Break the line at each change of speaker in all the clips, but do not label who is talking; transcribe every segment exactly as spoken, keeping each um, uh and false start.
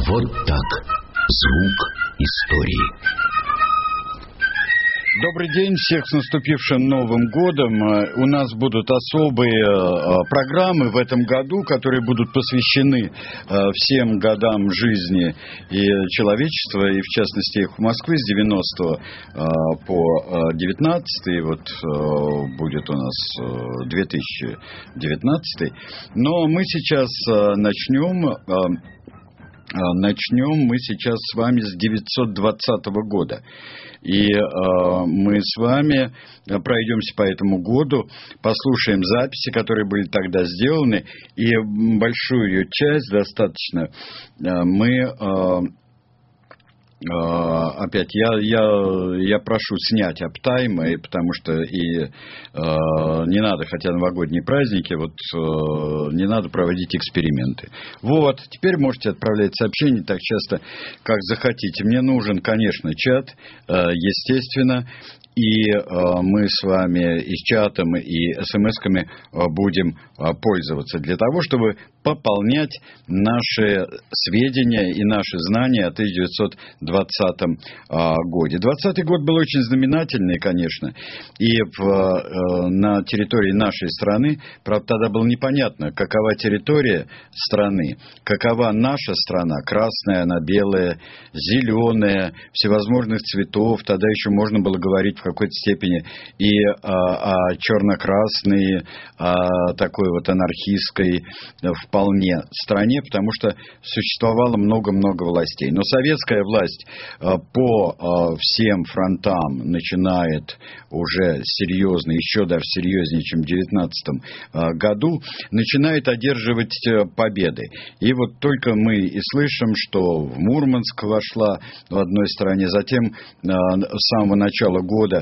Вот так. Звук истории.
Добрый день, всех с наступившим Новым годом. У нас будут особые программы в этом году, которые будут посвящены всем годам жизни и человечества, и в частности их в Москве с девяностого по девятнадцатый, вот будет у нас две тысячи девятнадцатый. Но мы сейчас начнем... Начнем мы сейчас с вами с девятьсот двадцатого года. И э, мы с вами пройдемся по этому году, послушаем записи, которые были тогда сделаны, и большую ее часть достаточно э, мы... Э, Uh, опять, я, я, я прошу снять аптаймы, потому что и uh, не надо, хотя новогодние праздники, вот uh, не надо проводить эксперименты. Вот, теперь можете отправлять сообщения так часто, как захотите. Мне нужен, конечно, чат, uh, естественно. И э, мы с вами и с чатом, и смс-ками э, будем э, пользоваться для того, чтобы пополнять наши сведения и наши знания о тысяча девятьсот двадцатом э, годе. двадцатый год был очень знаменательный, конечно, и в, э, на территории нашей страны, правда, тогда было непонятно, какова территория страны, какова наша страна, красная, она белая, зеленая, всевозможных цветов, тогда еще можно было говорить в какой-то степени и а, а, черно-красной, а, такой вот анархистской вполне стране, потому что существовало много-много властей. Но советская власть а, по а, всем фронтам начинает уже серьезно, еще даже серьезнее, чем в девятнадцатом а, году, начинает одерживать победы. И вот только мы и слышим, что в Мурманск вошла в одной стране, затем а, с самого начала года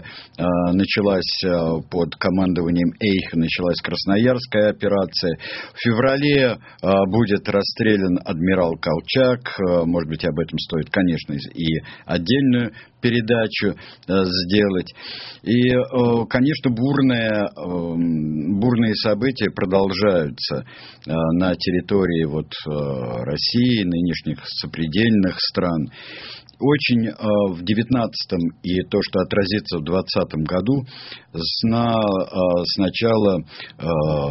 началась под командованием Эйха, началась Красноярская операция. В феврале будет расстрелян адмирал Колчак. Может быть, об этом стоит, конечно, и отдельную передачу сделать. И, конечно, бурные, бурные события продолжаются на территории вот России, нынешних сопредельных стран. Очень э, в девятнадцатом и то, что отразится в двадцатом году, сна, э, сначала э,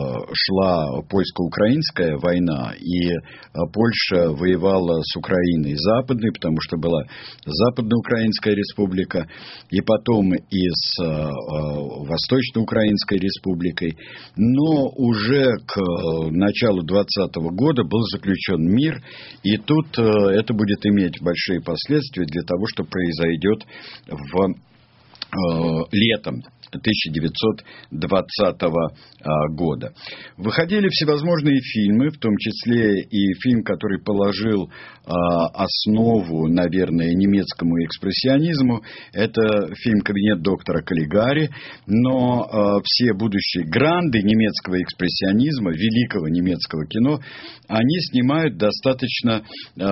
шла польско-украинская война, и э, Польша воевала с Украиной западной, потому что была Западноукраинская республика, и потом и с э, Восточноукраинской республикой. Но уже к э, началу двадцатого года был заключен мир, и тут э, это будет иметь большие последствия для того, что произойдет в э, летом тысяча девятьсот двадцатого года. Выходили всевозможные фильмы, в том числе и фильм, который положил э, основу, наверное, немецкому экспрессионизму. Это фильм «Кабинет доктора Каллигари», но э, все будущие гранды немецкого экспрессионизма, великого немецкого кино, они снимают достаточно э,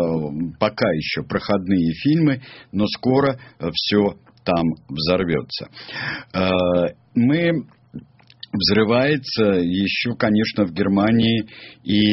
пока еще проходные фильмы, но скоро все там взорвется. Мы взрывается еще, конечно, в Германии и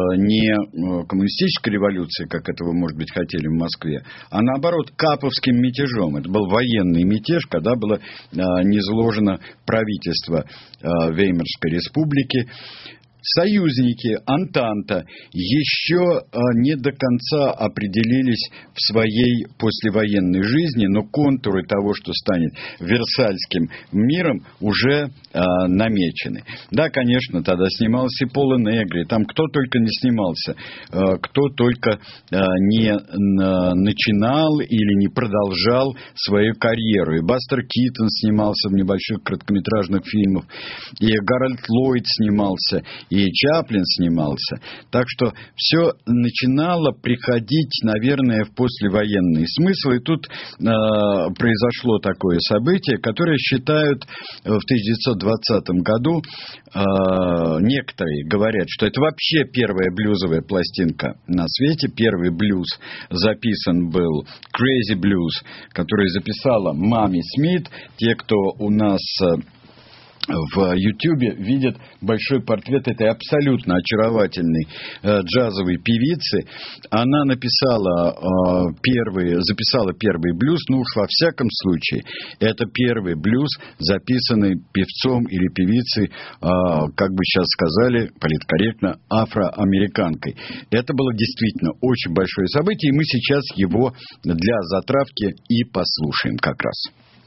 не коммунистической революцией, как это вы, может быть, хотели в Москве, а наоборот каповским мятежом. Это был военный мятеж, когда было низвержено правительство Веймарской республики. Союзники, Антанта, еще не до конца определились в своей послевоенной жизни, но контуры того, что станет Версальским миром, уже а, намечены. Да, конечно, тогда снимался и Поло Негри, там кто только не снимался, а, кто только а, не а, начинал или не продолжал свою карьеру. И Бастер Китон снимался в небольших короткометражных фильмах, и Гарольд Ллойд снимался, и Чаплин снимался. Так что все начинало приходить, наверное, в послевоенный смысл. И тут э, произошло такое событие, которое считают в тысяча девятьсот двадцатом году, э, некоторые говорят, что это вообще первая блюзовая пластинка на свете. Первый блюз записан был Crazy Blues, который записала Мами Смит. Те, кто у нас в Ютьюбе видят большой портрет этой абсолютно очаровательной э, джазовой певицы. Она написала э, первый, записала первый блюз, ну уж во всяком случае, это первый блюз, записанный певцом или певицей, э, как бы сейчас сказали, политкорректно, афроамериканкой. Это было действительно очень большое событие, и мы сейчас его для затравки и послушаем как раз.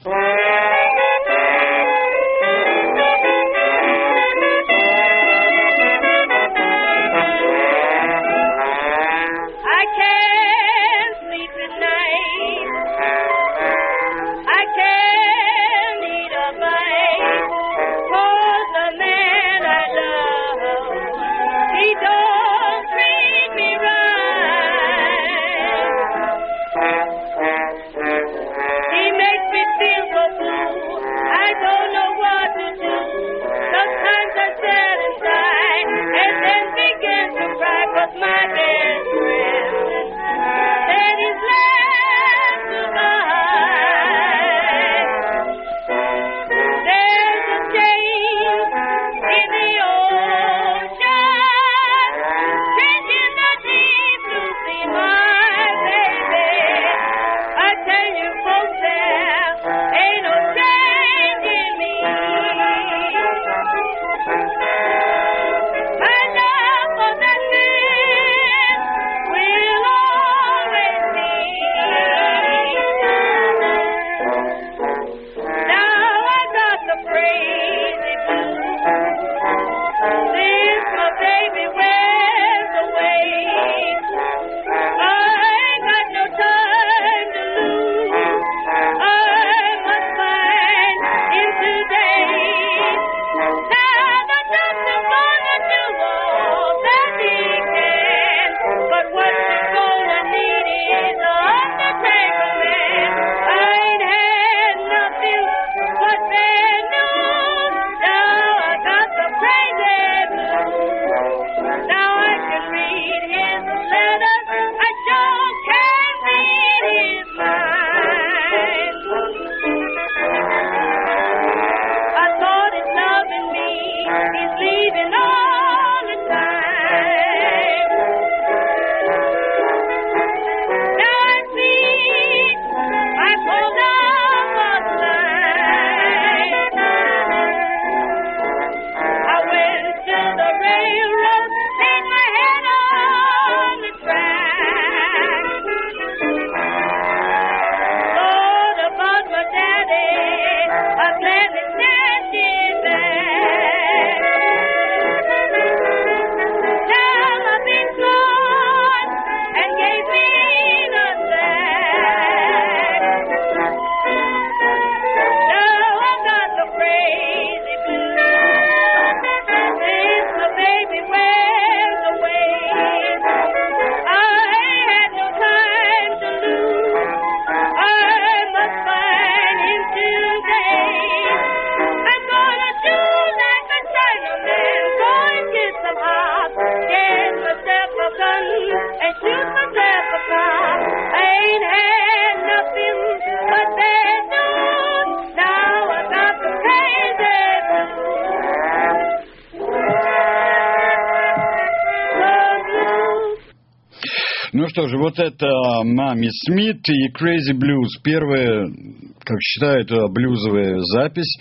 Ну что же, вот это Мами Смит и Crazy Blues. Первая, как считают, блюзовая запись.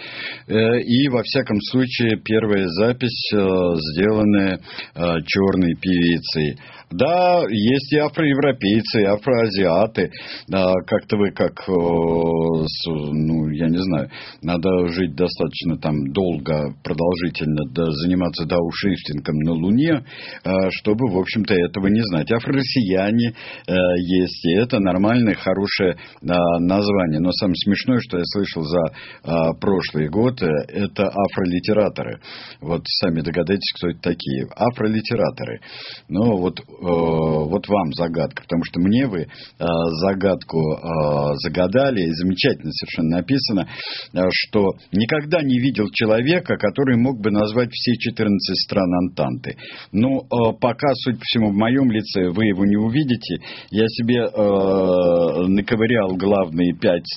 И, во всяком случае, первая запись, сделанная черной певицей. Да, есть и афроевропейцы, и афроазиаты. Как-то вы как, ну, я не знаю, надо жить достаточно там долго, продолжительно, да, заниматься дауншифтингом на Луне, чтобы, в общем-то, этого не знать. Афро-россияне есть, и это нормальное, хорошее название. Но самое смешное, что я слышал за прошлый год, это афролитераторы. Вот сами догадайтесь, кто это такие. Афролитераторы. Ну, вот Вот вам загадка, потому что мне вы загадку загадали, и замечательно совершенно написано, что никогда не видел человека, который мог бы назвать все четырнадцать стран Антанты. Но пока, судя по всему, в моем лице вы его не увидите. Я себе наковырял главные пять стран,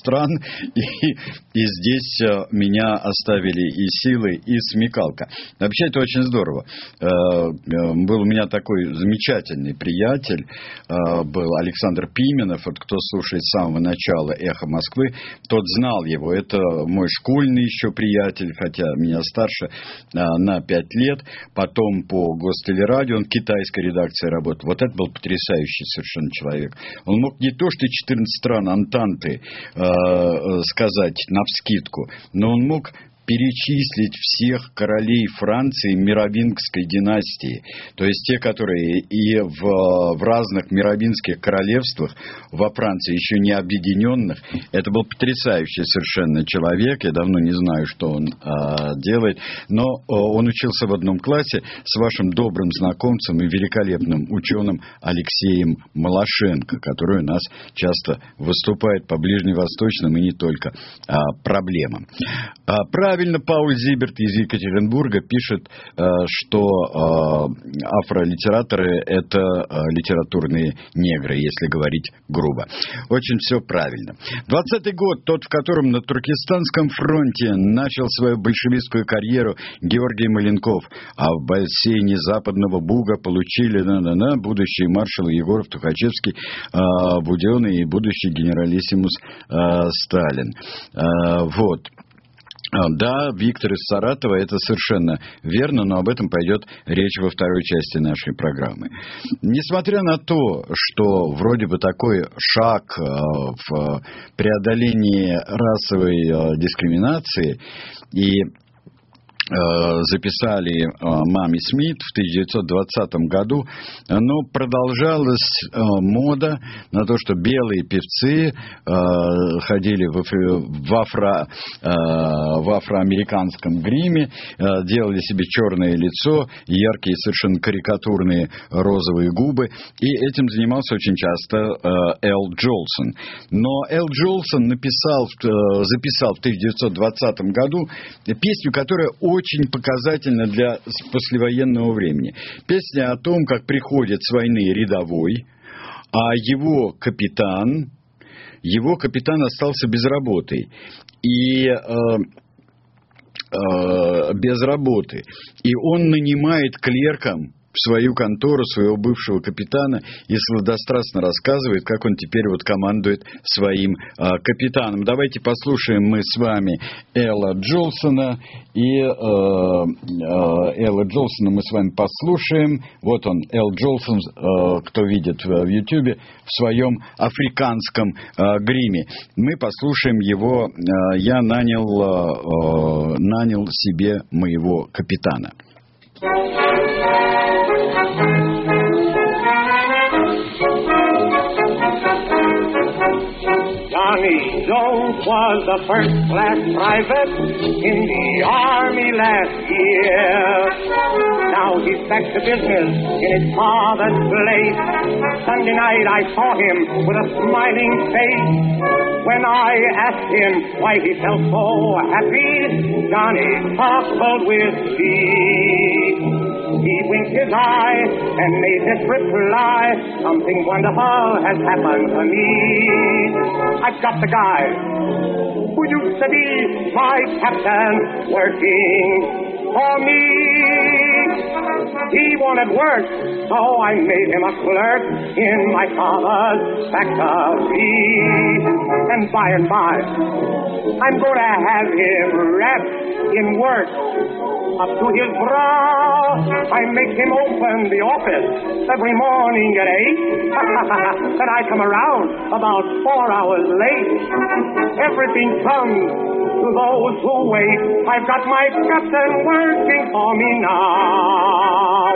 И, и здесь меня оставили и силы, и смекалка. Вообще это очень здорово. Был у меня такой замечательный приятель, был Александр Пименов, вот кто слушает с самого начала «Эхо Москвы», тот знал его. Это мой школьный еще приятель, хотя меня старше на пять лет. Потом по Гостелерадио, он в китайской редакции работал. Вот это был потрясающий совершенно человек. Он мог не то, что четырнадцать стран Антанты э, сказать навскидку, но он мог перечислить всех королей Франции Меровингской династии. То есть те, которые и в, в разных меровингских королевствах во Франции, еще не объединенных. Это был потрясающий совершенно человек. Я давно не знаю, что он а, делает. Но а, он учился в одном классе с вашим добрым знакомцем и великолепным ученым Алексеем Малашенко, который у нас часто выступает по ближневосточным и не только а, проблемам. А, Правильно, Пауль Зиберт из Екатеринбурга пишет, что афролитераторы – это литературные негры, если говорить грубо. Очень все правильно. двадцатый год, тот, в котором на Туркестанском фронте начал свою большевистскую карьеру Георгий Маленков, а в бассейне Западного Буга получили на-на-на будущий маршал Егоров, Тухачевский, Буденный и будущий генералиссимус Сталин. Вот. Да, Виктор из Саратова, это совершенно верно, но об этом пойдет речь во второй части нашей программы. Несмотря на то, что вроде бы такой шаг в преодолении расовой дискриминации и записали Мами Смит в тысяча девятьсот двадцатом году, но продолжалась мода на то, что белые певцы ходили в, в, афро, в афроамериканском гриме, делали себе черное лицо, яркие совершенно карикатурные розовые губы, и этим занимался очень часто Эл Джолсон. Но Эл Джолсон написал, записал в тысяча девятьсот двадцатом году песню, которая очень показательна для послевоенного времени. Песня о том, как приходит с войны рядовой, а его капитан, его капитан остался без работы. И... Э, э, без работы. И он нанимает клерком в свою контору своего бывшего капитана и сладострастно рассказывает, как он теперь вот командует своим э, капитаном. Давайте послушаем мы с вами Элла Джолсона. И э, э, Элла Джолсона мы с вами послушаем. Вот он, Эл Джолсон, э, кто видит в, в Ютьюбе, в своем африканском э, гриме. Мы послушаем его э, «Я нанял, э, нанял себе моего капитана».
Johnny Jones was a first-class private in the Army last year. Now he's back to business in his father's place. Sunday night I saw him with a smiling face. When I asked him why he felt so happy, Johnny sparkled with glee. He winked his eye and made this reply: something wonderful has happened to me. I've got the guy who used to be my captain working for me. He wanted work, so I made him a clerk in my father's factory. And by and by, I'm going to have him wrapped in work up to his brow. I make him open the office every morning at eight. Then I come around about four hours late. Everything comes to those who wait. I've got my captain working for me now.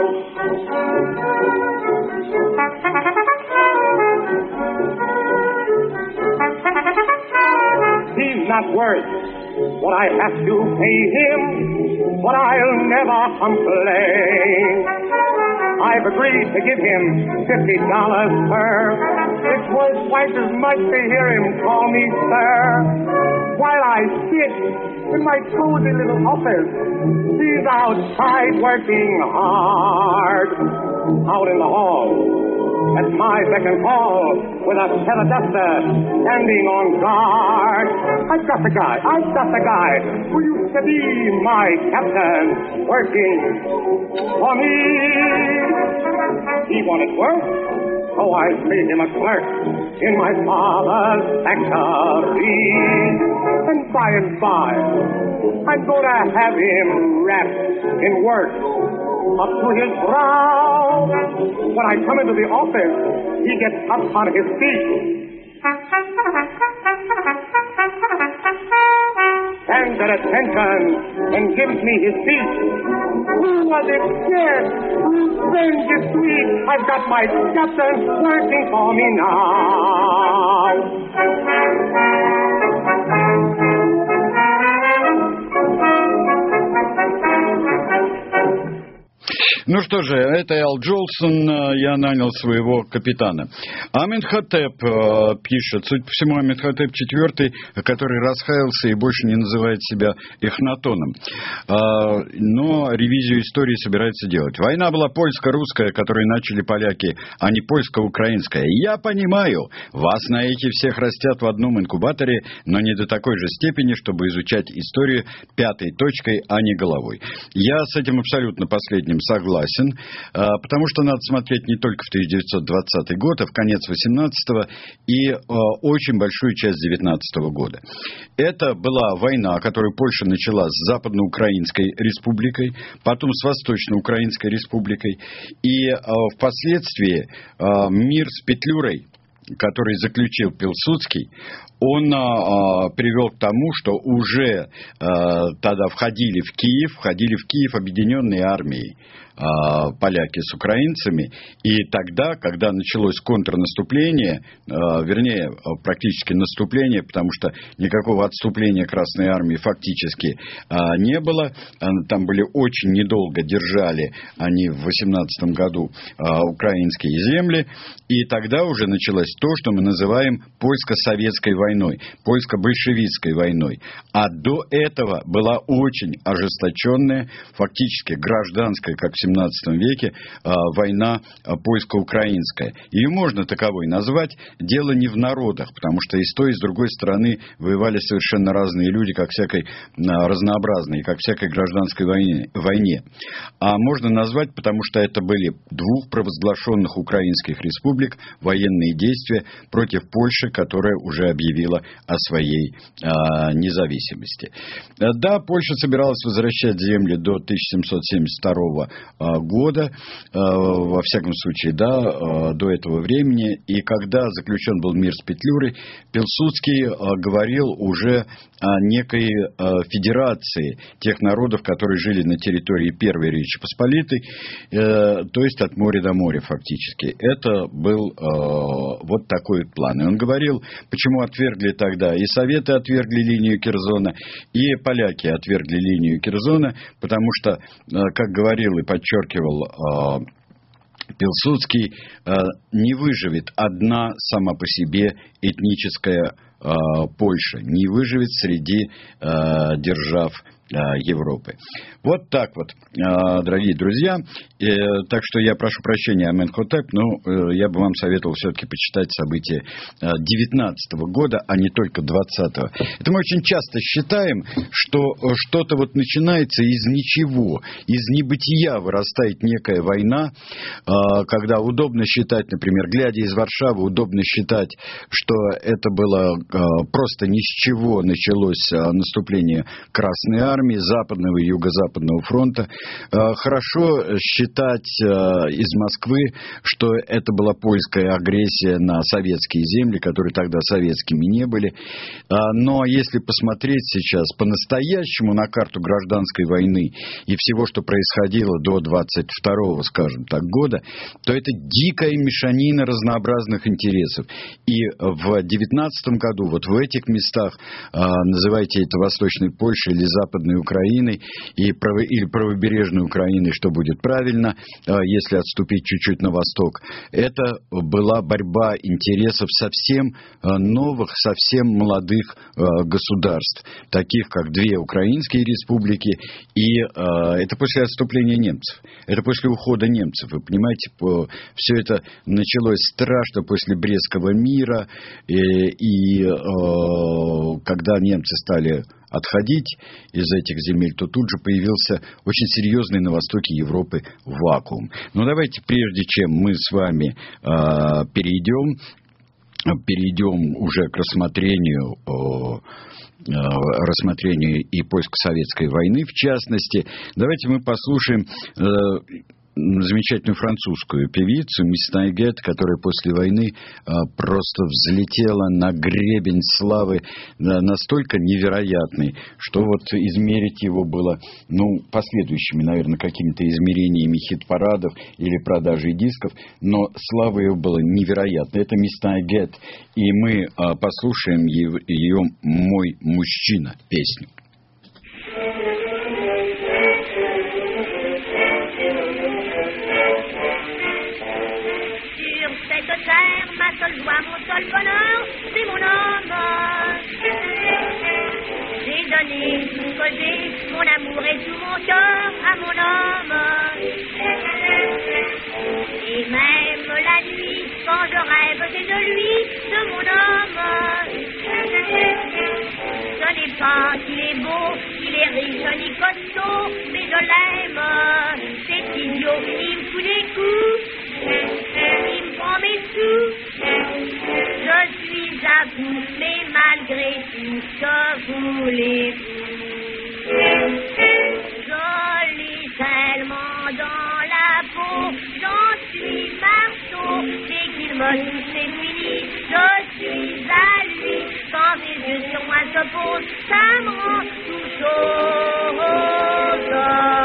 He's not worth what I have to pay him, but I'll never complain. I've agreed to give him fifty dollars per. It was quite as much to hear him call me sir. While I sit in my cozy little office, he's outside working hard. Out in the hall, at my beck and call with a set of duster standing on guard. I've got the guy, I've got the guy who used to be my captain, working for me. He wanted work, so I made him a clerk in my father's factory. And by and by, I'm going to have him wrapped in work up to his brow. When I come into the office, he gets up on his feet, stands at attention, and gives me his seat. Who was it? Yes, revenge is sweet. I've got my captain working for me now.
Ну что же, это Ал Джолсон, я нанял своего капитана. Аменхотеп пишет, судя по всему, Аменхотеп четвёртый, который расхаялся и больше не называет себя Эхнатоном. Но ревизию истории собирается делать. Война была польско-русская, которую начали поляки, а не польско-украинская. Я понимаю, вас на эти всех растят в одном инкубаторе, но не до такой же степени, чтобы изучать историю пятой точкой, а не головой. Я с этим абсолютно последним согласен. Потому что надо смотреть не только в тысяча девятьсот двадцатый год, а в конец восемнадцатого и э, очень большую часть девятнадцатого года. Это была война, которую Польша начала с Западноукраинской республикой, потом с Восточноукраинской республикой, и э, впоследствии э, мир с Петлюрой, который заключил Пилсудский, он а, привел к тому, что уже а, тогда входили в Киев, входили в Киев объединенные армии а, поляки с украинцами, и тогда, когда началось контрнаступление, а, вернее, практически наступление, потому что никакого отступления Красной Армии фактически а, не было, а, там были очень недолго, держали они в восемнадцатом году а, украинские земли, и тогда уже началось то, что мы называем польско-советской войной, польско-большевистской войной. А до этого была очень ожесточенная, фактически гражданская, как в семнадцатом веке, война польско-украинская. Ее можно таковой назвать. Дело не в народах, потому что и с той, и с другой стороны воевали совершенно разные люди, как всякой разнообразные, как всякой гражданской войне, войне. А можно назвать, потому что это были двух провозглашенных украинских республик военные действия против Польши, которая уже объявила о своей а, независимости. Да, Польша собиралась возвращать земли до тысяча семьсот семьдесят второго а, года, а, во всяком случае, да, а, до этого времени. И когда заключен был мир с Петлюрой, Пилсудский а, говорил уже о некой а, федерации тех народов, которые жили на территории Первой Речи Посполитой, а, то есть от моря до моря фактически. Это был а, вот такой план. И он говорил, почему отвергли тогда и Советы отвергли линию Керзона, и поляки отвергли линию Керзона, потому что, как говорил и подчеркивал Пилсудский, не выживет одна сама по себе этническая Польша, не выживет среди держав Европы. Вот так вот, дорогие друзья. Так что я прошу прощения, Аменхотеп, но я бы вам советовал все-таки почитать события девятнадцатого года, а не только двадцатого. Это мы очень часто считаем, что что-то вот начинается из ничего, из небытия вырастает некая война, когда удобно считать, например, глядя из Варшавы, удобно считать, что это было просто ни с чего началось наступление Красной Армии, Западного и Юго-Западного фронта. Хорошо считать из Москвы, что это была польская агрессия на советские земли, которые тогда советскими не были. Но если посмотреть сейчас по-настоящему на карту гражданской войны и всего, что происходило до двадцать второго, скажем так, года, то это дикая мешанина разнообразных интересов. И в девятнадцатом году вот в этих местах, называйте это Восточной Польшей или Западной Западной Украиной и право, или правобережной Украиной, что будет правильно, если отступить чуть-чуть на восток. Это была борьба интересов совсем новых, совсем молодых государств, таких как две украинские республики, и это после отступления немцев, это после ухода немцев. Вы понимаете, все это началось страшно после Брестского мира, и, и когда немцы стали отходить из этих земель, то тут же появился очень серьезный на востоке Европы вакуум. Но давайте, прежде чем мы с вами э, перейдем, перейдем уже к рассмотрению, э, рассмотрению и поиску советской войны, в частности, давайте мы послушаем э, замечательную французскую певицу Мисс Найгет, которая после войны а, просто взлетела на гребень славы да, настолько невероятный, что вот измерить его было, ну, последующими, наверное, какими-то измерениями хит-парадов или продажей дисков, но слава ее была невероятной. Это Мисс Найгет, и мы а, послушаем ее, ее «Мой мужчина» песню.
Ma seule joie, mon seul bonheur, c'est mon homme. J'ai donné tout que j'ai, mon amour et tout mon cœur à mon homme. Et même la nuit, quand je rêve, c'est de lui, de mon homme. Ce n'est pas qu'il est beau, qu'il est riche, ni costaud, mais je l'aime. C'est idiot, il me fout des coups. Il me prend mes sous, je suis à bout, mais malgré tout, que voulez-vous? Je l'ai tellement dans la peau, j'en suis marteau, dès qu'il me touche c'est fini, je suis à lui, quand ses yeux sur moi se posent, ça me rend tout chose.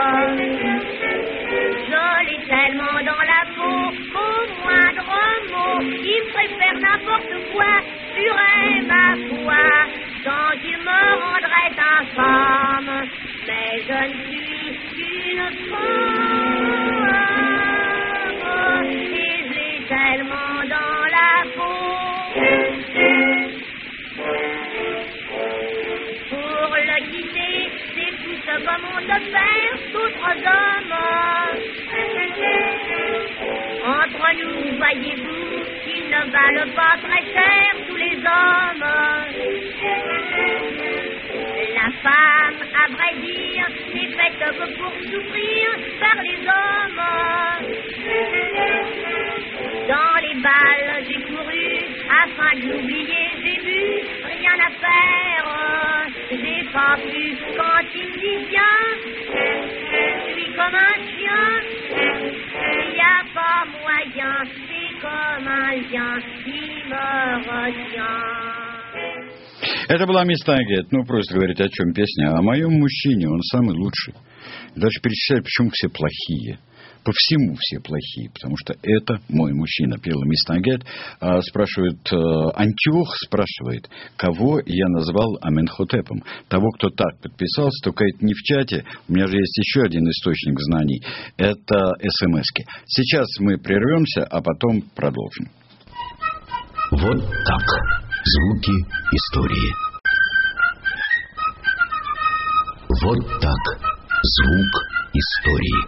Je l'ai tellement dans la peau, au moindre mot, il préfère n'importe quoi, jurait ma foi, tant qu'il me rendrait infâme, mais je ne suis qu'une femme, et je l'ai tellement dans la peau. Pour le quitter, c'est tout ce que m'ont offert d'autres hommes. Entre nous, voyez-vous, ils ne valent pas très cher, tous les hommes. La femme, à vrai dire, n'est faite que pour souffrir par les hommes. Dans les balles, j'ai couru, afin de l'oublier, j'ai vu, rien à faire. J'ai pas pu, quand il me dit viens, je suis comme un chien. Il n'y a pas moyen, c'est comme un lien qui me retient.
Это была Мисс Найгет. Ну, просто говорить о чем песня. О моем мужчине, он самый лучший. Даже перечислять, почему все плохие. По всему все плохие, потому что это мой мужчина, пела Мисс Найгет. А, спрашивает, Антиох спрашивает, кого я назвал Аменхотепом. Того, кто так подписался, только это не в чате. У меня же есть еще один источник знаний. Это эс-эм-эски. Сейчас мы прервемся, а потом продолжим.
Вот так. Звуки истории. Вот так. Звук истории.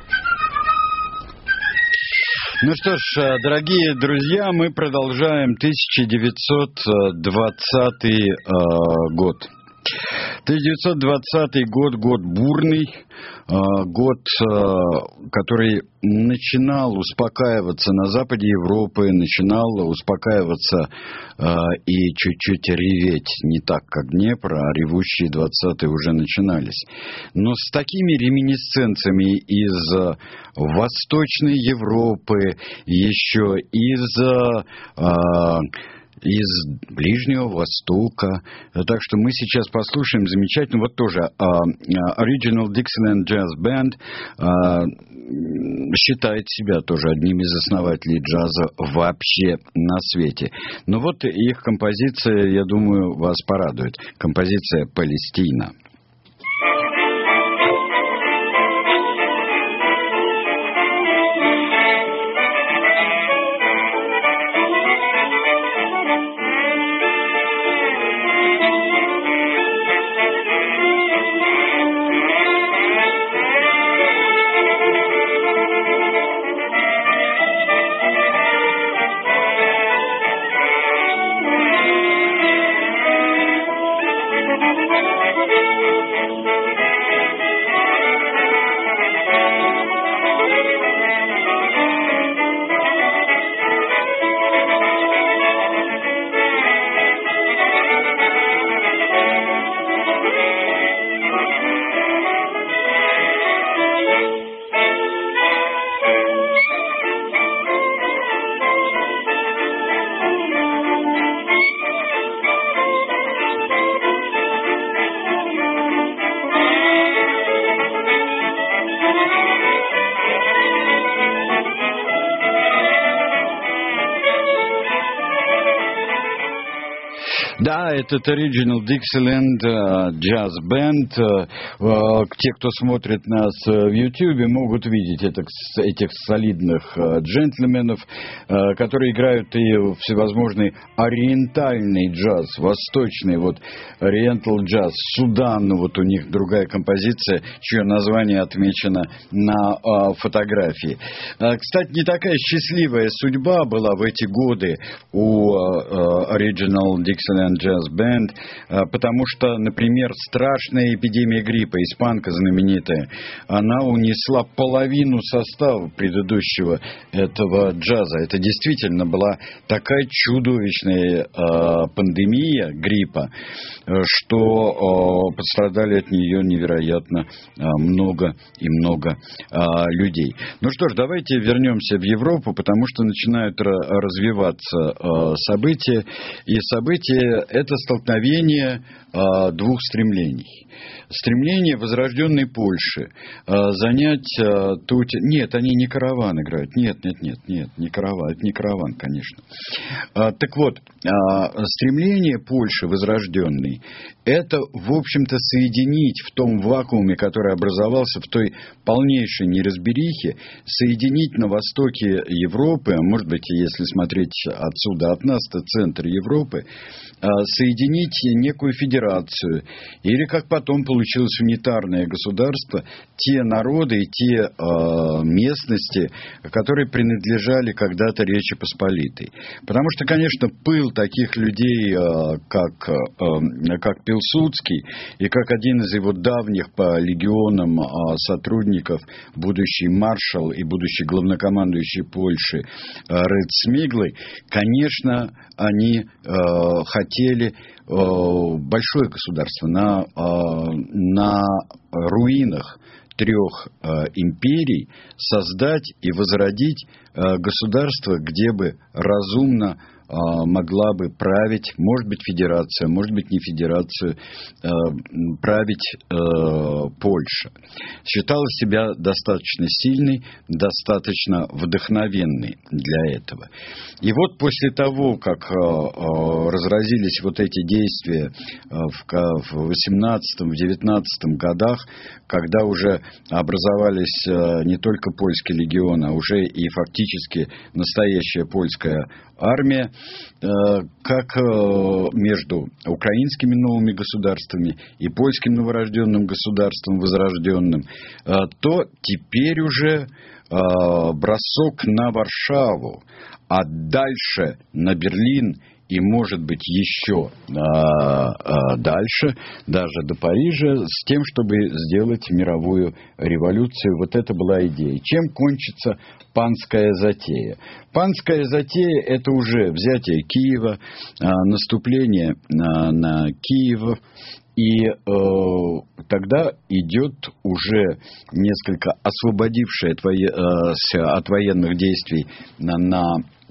Ну что ж, дорогие друзья, мы продолжаем тысяча девятьсот двадцатый э, год. тысяча девятьсот двадцатый год, год бурный, э, год, э, который начинал успокаиваться на западе Европы, начинал успокаиваться э, и чуть-чуть реветь, не так, как Днепр, а ревущие двадцатые уже начинались. Но с такими реминисценциями из Восточной Европы, еще из... Э, из Ближнего Востока. Так что мы сейчас послушаем замечательно, вот тоже uh, Original Dixieland Jazz Band uh, считает себя тоже одним из основателей джаза вообще на свете. Но вот их композиция, я думаю, вас порадует. Композиция «Палестина». Да, этот Original Dixieland Jazz Band. Те, кто смотрит нас в YouTube, могут видеть это, этих солидных джентльменов, которые играют и всевозможный ориентальный джаз, восточный, вот Oriental Jazz, Судан, ну вот у них другая композиция, чье название отмечено на фотографии. Кстати, не такая счастливая судьба была в эти годы у Original Dixieland Jazz Band, потому что, например, страшная эпидемия гриппа, испанка знаменитая, она унесла половину состава предыдущего этого джаза. Это действительно была такая чудовищная э, пандемия гриппа, что э, пострадали от нее невероятно э, много и много э, людей. Ну что ж, давайте вернемся в Европу, потому что начинают развиваться э, события, и события — это столкновение э, двух стремлений. Стремление возрожденной Польши э, занять э, тут... Нет, они не караван играют. Нет, нет, нет, нет, не караван. Это не караван, конечно. Э, так вот, э, стремление Польши возрожденной — это, в общем-то, соединить в том вакууме, который образовался в той полнейшей неразберихе, соединить на востоке Европы, а может быть, если смотреть отсюда от нас, то центр Европы, э, соединить некую федерацию, или, как потом получилось унитарное государство, те народы и те э, местности, которые принадлежали когда-то Речи Посполитой. Потому что, конечно, пыл таких людей, э, как, э, как Пилсудский, и как один из его давних по легионам э, сотрудников, будущий маршал и будущий главнокомандующий Польши э, Рыцмиглы, конечно, они э, хотели большое государство на, на руинах трех империй создать и возродить государство, где бы разумно могла бы править, может быть, федерация, может быть, не федерация, править Польша. Считала себя достаточно сильной, достаточно вдохновенной для этого. И вот после того, как разразились вот эти действия в восемнадцатом, в девятнадцатом годах, когда уже образовались не только польские легионы, а уже и фактически настоящая польская армия, как между украинскими новыми государствами и польским новорожденным государством возрожденным, то теперь уже бросок на Варшаву, а дальше на Берлин и, может быть, еще а, а дальше, даже до Парижа, с тем, чтобы сделать мировую революцию. Вот это была идея. Чем кончится панская затея? Панская затея — это уже взятие Киева, а, наступление на, на Киев. И э, тогда идет уже несколько освободившая от, вое, э, от военных действий на, на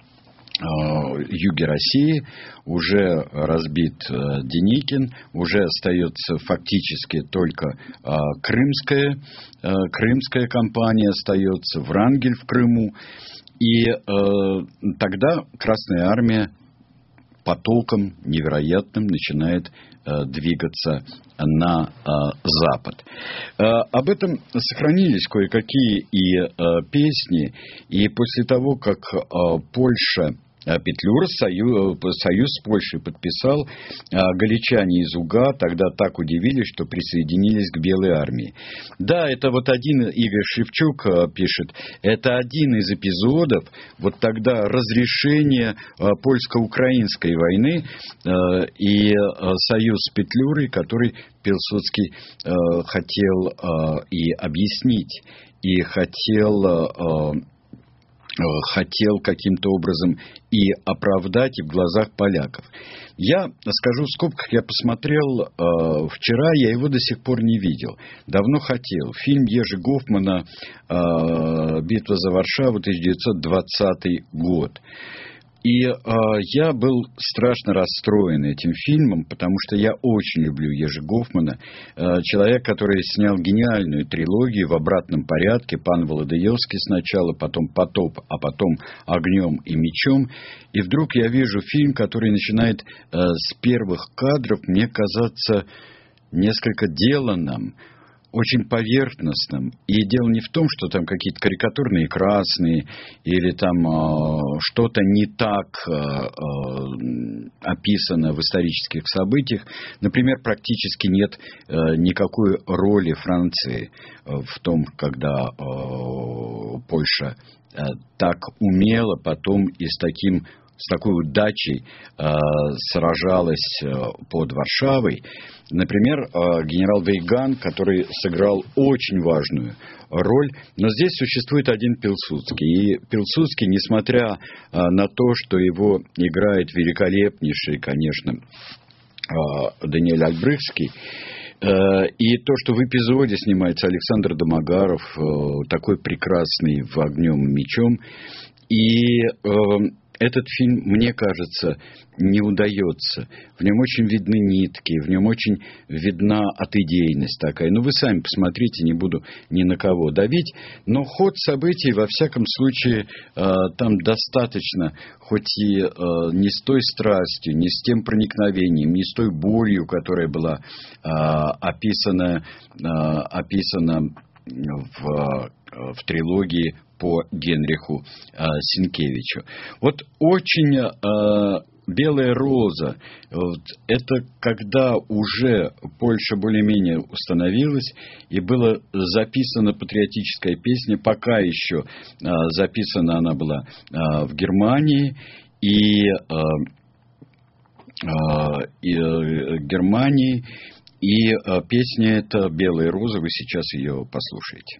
юге России, уже разбит э, Деникин, уже остается фактически только э, крымская, э, крымская кампания остается, Врангель в Крыму. И э, тогда Красная Армия потоком невероятным начинает э, двигаться на э, запад. Э, об этом сохранились кое-какие и э, песни, и после того, как э, Польша Петлюра союз, союз с Польшей подписал, галичане из УГА тогда так удивились, что присоединились к Белой армии. Да, это вот один, Игорь Шевчук пишет, это один из эпизодов вот тогда разрешения польско-украинской войны и союз с Петлюрой, который Пилсудский хотел и объяснить, и хотел... хотел каким-то образом и оправдать и в глазах поляков. Я скажу в скобках, я посмотрел э, вчера, я его до сих пор не видел. Давно хотел. Фильм Ежи Гофмана э, «Битва за Варшаву», тысяча девятьсот двадцатый год. И э, я был страшно расстроен этим фильмом, потому что я очень люблю Ежи Гофмана, э, человек, который снял гениальную трилогию в обратном порядке: «Пан Володаевский» сначала, потом «Потоп», а потом «Огнем и мечом». И вдруг я вижу фильм, который начинает э, с первых кадров мне казаться несколько деланным, очень поверхностным. И дело не в том, что там какие-то карикатурные красные или там э, что-то не так э, э, описано в исторических событиях. Например, практически нет э, никакой роли Франции э, в том, когда э, Польша э, так умело потом и с таким с такой удачей э, сражалась э, под Варшавой. Например, э, генерал Вейган, который сыграл очень важную роль, но здесь существует один Пилсудский. И Пилсудский, несмотря э, на то, что его играет великолепнейший, конечно, э, Даниэль Альбрехтский, э, и то, что в эпизоде снимается Александр Домогаров, э, такой прекрасный в «Огнем и мечом», и э, этот фильм, мне кажется, не удается. В нем очень видны нитки, в нем очень видна отидейность такая. Ну, вы сами посмотрите, не буду ни на кого давить. Но ход событий, во всяком случае, э, там достаточно, хоть и э, не с той страстью, не с тем проникновением, не с той болью, которая была э, описана, э, описана в, в трилогии по Генриху э, Сенкевичу. Вот очень э, «Белая роза», вот, это когда уже Польша более-менее установилась, и была записана патриотическая песня, пока еще э, записана она была э, в Германии, и, э, э, и э, Германии, и э, песня эта «Белая роза», вы сейчас ее послушаете.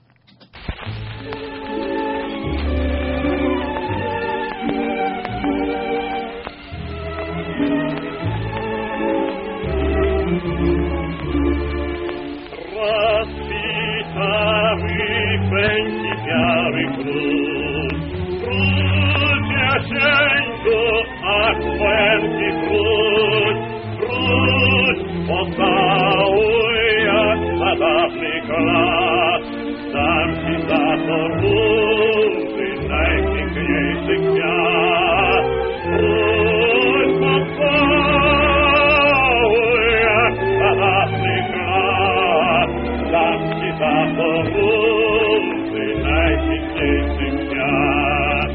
Пеньки biały król, król ciasieńko, ach, pęki król, król, pocałuj jak za dawnych lat, dam ci za to róży najpiękniejszy kwiat. Król, pocałuj jak za dawnych lat, dam ci za to róży najpiękniejszy kwiat.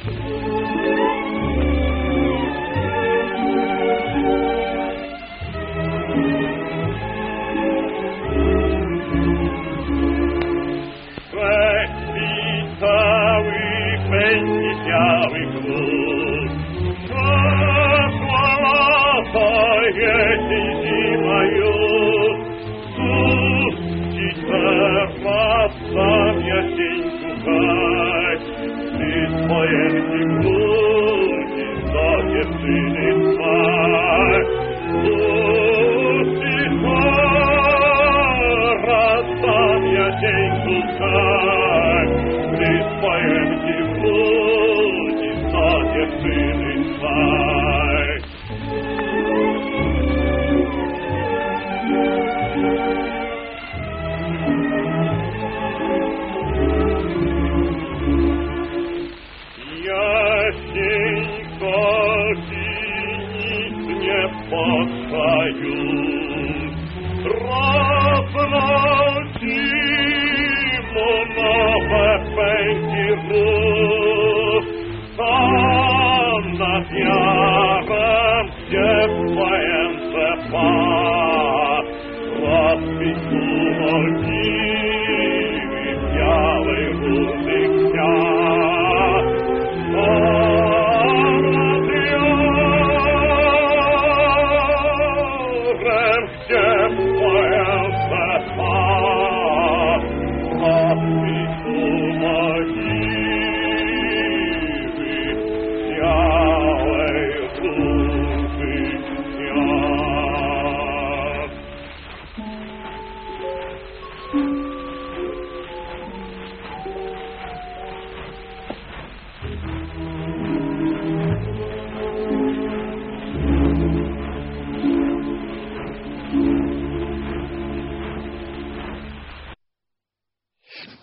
Witały pęki biały król, przeszła lata, jesień, zima już, cóż ci teraz sam jesień słuchaj, ty swojęci ludzi za dziewczyny trwaj, cóż ci teraz sam jesień słuchaj, ty swojęci ludzi za dziewczyny trwaj. Jasień chodzi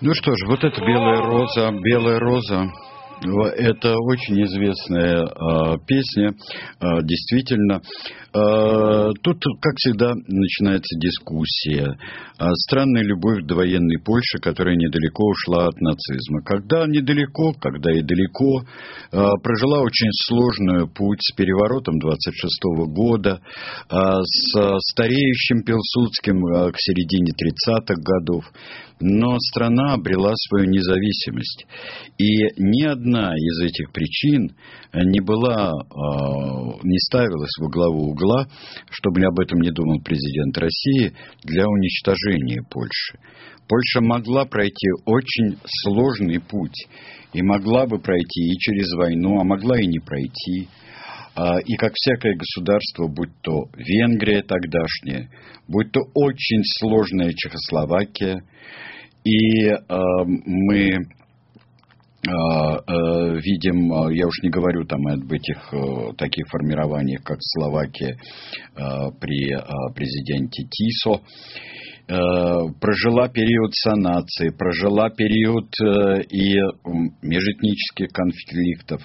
Ну что ж, вот это «Белая роза», «Белая роза». Это очень известная э, песня, э, действительно. Э, тут, как всегда, начинается дискуссия. Э, странная любовь до военной Польши, которая недалеко ушла от нацизма. Когда недалеко, когда и далеко, э, прожила очень сложный путь с переворотом двадцать шестого года, э, с стареющим Пилсудским э, к середине тридцатых годов. Но страна обрела свою независимость. И ни одна из этих причин не была, не ставилась во главу угла, чтобы об этом не думал президент России, для уничтожения Польши. Польша могла пройти очень сложный путь. И могла бы пройти и через войну, а могла и не пройти. И как всякое государство, будь то Венгрия тогдашняя, будь то очень сложная Чехословакия, и э, мы э, э, видим, я уж не говорю там об этих э, таких формированиях, как Словакия э, при э, президенте Тисо, э, прожила период санации, прожила период э, и межэтнических конфликтов,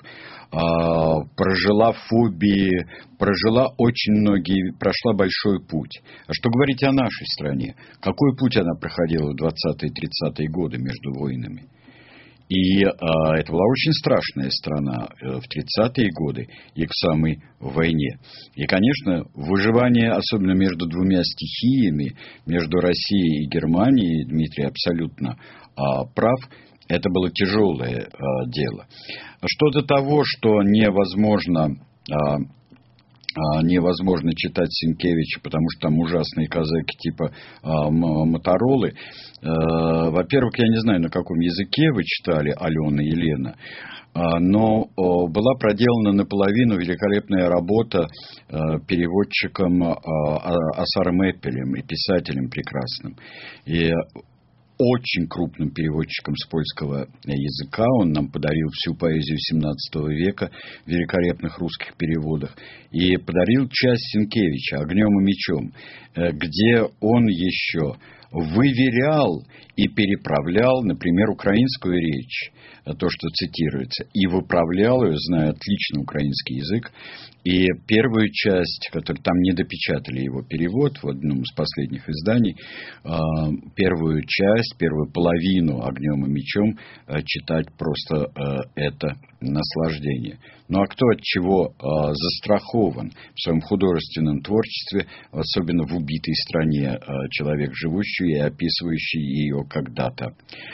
прожила фобии, прожила очень многие, прошла большой путь. А что говорить о нашей стране? Какой путь она проходила в двадцатые-тридцатые годы между войнами? И а, это была очень страшная страна в тридцатые годы и к самой войне. И, конечно, выживание, особенно между двумя стихиями, между Россией и Германией, Дмитрий абсолютно а, прав, это было тяжелое а, дело. Что до того, что невозможно, а, а, невозможно читать Сенкевича, потому что там ужасные казаки типа а, Моторолы. А, во-первых, я не знаю, на каком языке вы читали Алена и Лена, а, но а, была проделана наполовину великолепная работа а, переводчиком а, Осаром Эппелем и писателем прекрасным. И очень крупным переводчиком с польского языка. Он нам подарил всю поэзию семнадцатого века в великолепных русских переводах. И подарил часть Сенкевича «Огнем и мечом», где он еще выверял и переправлял, например, украинскую речь, то, что цитируется, и выправлял ее, зная отлично украинский язык. И первую часть, которую там не допечатали его перевод в одном из последних изданий, первую часть, первую половину «Огнем и мечом» читать просто это наслаждение. Ну а кто от чего застрахован в своем художественном творчестве, особенно в убитой стране, человек, живущий и описывающий ее когда-то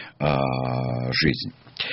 жизнь.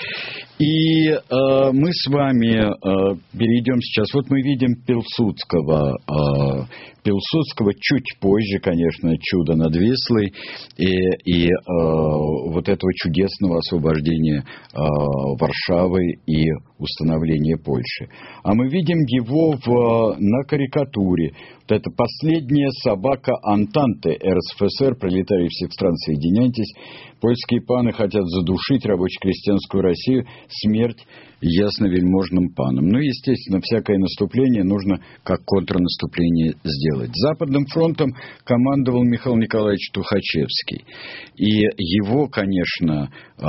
И э, мы с вами э, перейдем сейчас. Вот мы видим Пилсудского. Э, Пилсудского чуть позже, конечно, «Чудо над Вислой» и, и э, вот этого чудесного освобождения э, Варшавы и установления Польши. А мы видим его в, на карикатуре. Вот это «Последняя собака Антанты эр эс эф эс эр, пролетарии всех стран, соединяйтесь. Польские паны хотят задушить рабоче-крестьянскую Россию. Смерть ясновельможным панам». Ну, естественно, всякое наступление нужно как контрнаступление сделать. Западным фронтом командовал Михаил Николаевич Тухачевский. И его, конечно,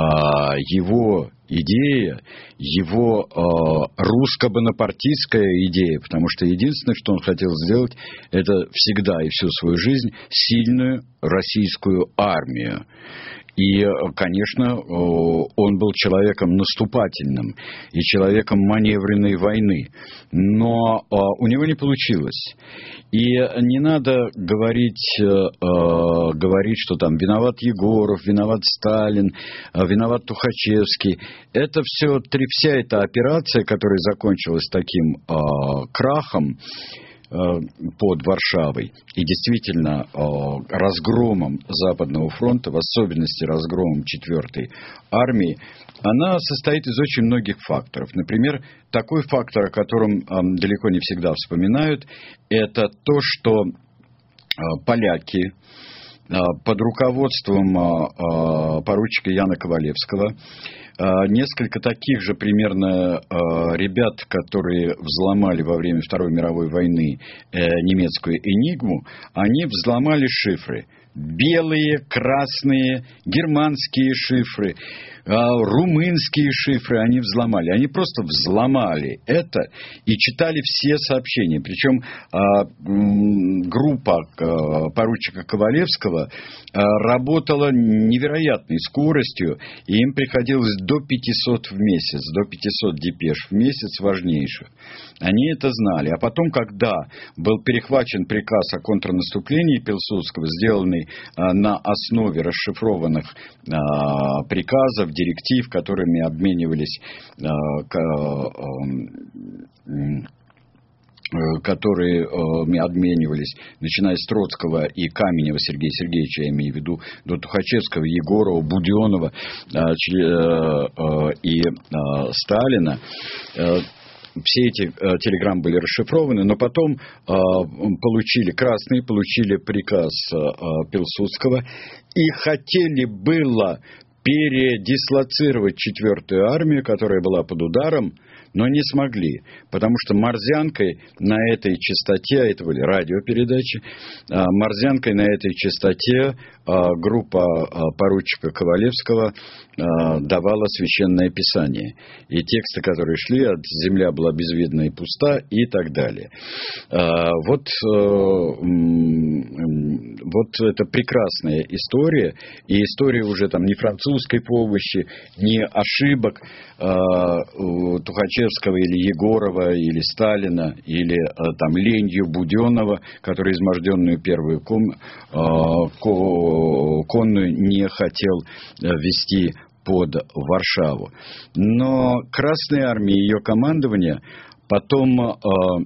его идея, его русско-бонапартийская идея, потому что единственное, что он хотел сделать, это всегда и всю свою жизнь сильную российскую армию. И, конечно, он был человеком наступательным и человеком маневренной войны. Но у него не получилось. И не надо говорить, говорить, что там виноват Егоров, виноват Сталин, виноват Тухачевский. Это все, вся эта операция, которая закончилась таким крахом под Варшавой и действительно разгромом Западного фронта, в особенности разгромом четвертой армии, она состоит из очень многих факторов. Например, такой фактор, о котором далеко не всегда вспоминают, это то, что поляки под руководством поручика Яна Ковалевского, несколько таких же примерно ребят, которые взломали во время Второй мировой войны немецкую «Энигму», они взломали шифры. белые, красные, германские шифры, румынские шифры они взломали. Они просто взломали это и читали все сообщения. Причем группа поручика Ковалевского работала невероятной скоростью, и им приходилось до пятисот в месяц, до пятисот депеш в месяц важнейших. Они это знали. А потом, когда был перехвачен приказ о контрнаступлении Пилсудского, сделанный на основе расшифрованных приказов, директив, которыми обменивались, которые обменивались, начиная с Троцкого и Каменева Сергея Сергеевича, я имею в виду, до Тухачевского, Егорова, Буденова и Сталина. Все эти э, телеграммы были расшифрованы, но потом э, получили красные, получили приказ э, Пилсудского и хотели было передислоцировать четвертую армию, которая была под ударом, но не смогли, потому что морзянкой на этой частоте, это были радиопередачи, морзянкой на этой частоте группа поручика Ковалевского давала священное писание. И тексты, которые шли, от земля была безвидна и пуста, и так далее. Вот, вот это прекрасная история, и история уже там не французской помощи, не ошибок Тухачевского или Егорова, или Сталина, или там ленью Буденова, который изможденную первую ком, конную не хотел вести под Варшаву. Но Красная Армия и ее командование потом,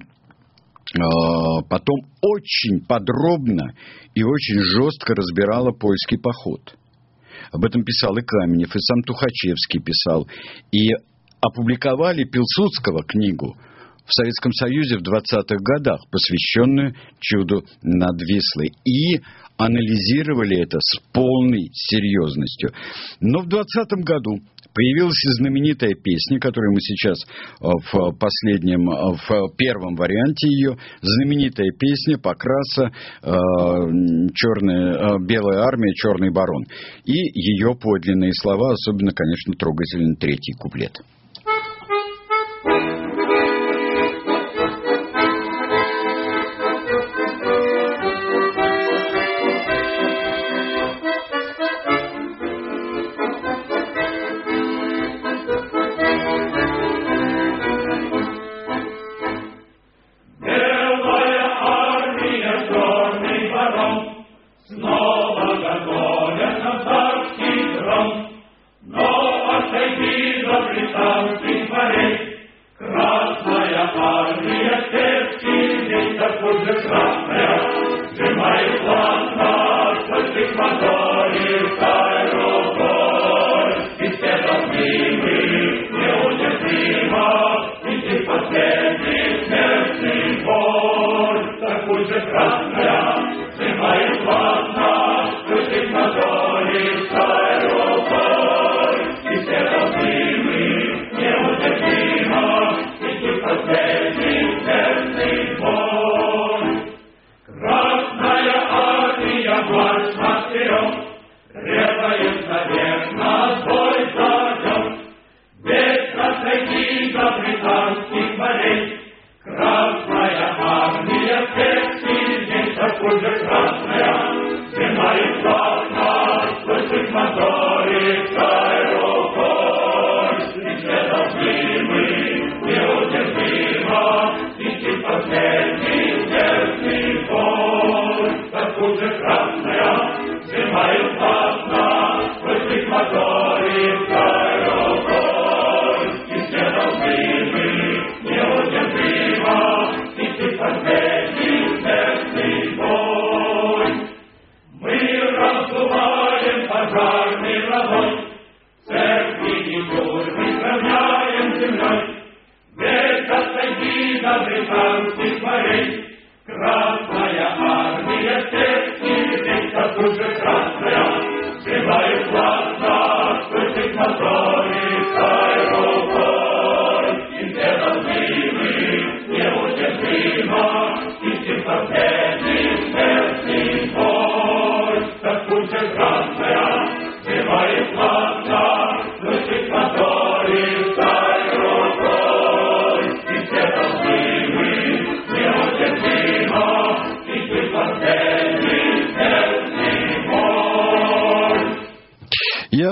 потом очень подробно и очень жестко разбирало польский поход. Об этом писал и Каменев, и сам Тухачевский писал. И опубликовали Пилсудского книгу в Советском Союзе в двадцатых годах, посвященную чуду над Вислой. И анализировали это с полной серьезностью. Но в двадцатом году появилась и знаменитая песня, которую мы сейчас в последнем, в первом варианте ее, знаменитая песня Покраса «Черная, белая армия, черный барон». И ее подлинные слова, особенно, конечно, трогательный третий куплет.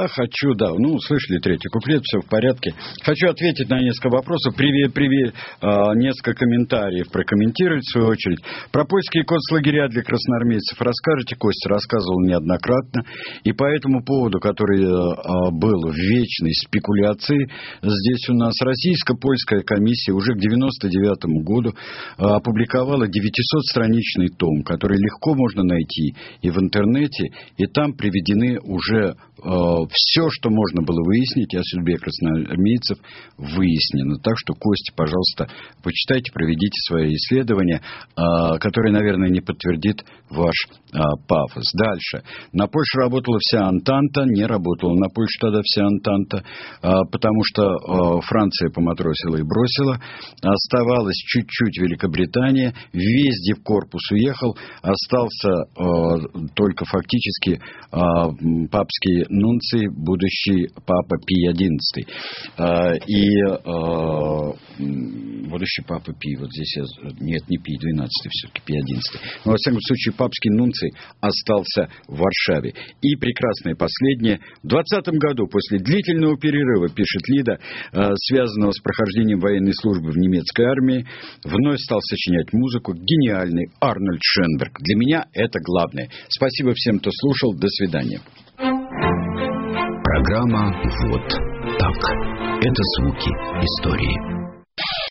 хочу, да, ну, слышали третий куплет, все в порядке. Хочу ответить на несколько вопросов, приве, приве, а, несколько комментариев прокомментировать, в свою очередь. Про польские концлагеря для красноармейцев расскажете? Костя рассказывал неоднократно. И по этому поводу, который а, был в вечной спекуляции, здесь у нас российско-польская комиссия уже к девяносто девятому году а, опубликовала девятисотстраничный том, который легко можно найти и в интернете, и там приведены уже все, что можно было выяснить о судьбе красноармейцев, выяснено. Так что, Костя, пожалуйста, почитайте, проведите свои исследования, которые, наверное, не подтвердит ваш пафос. Дальше. На Польшу работала вся Антанта, не работала на Польшу тогда вся Антанта, потому что Франция поматросила и бросила. Оставалась чуть-чуть Великобритания, везде в корпус уехал, остался только фактически папский нунций, будущий папа Пий одиннадцатый. И будущий папа Пий, вот здесь я... Нет, не Пий двенадцатый, все-таки Пий одиннадцатый. Но, во всяком случае, папский нунций остался в Варшаве. И прекрасное последнее. В двадцатом году, после длительного перерыва, пишет Лида, связанного с прохождением военной службы в немецкой армии, вновь стал сочинять музыку гениальный Арнольд Шенберг. Для меня это главное. Спасибо всем, кто слушал. До свидания.
Программа «Вот так». Это звуки истории.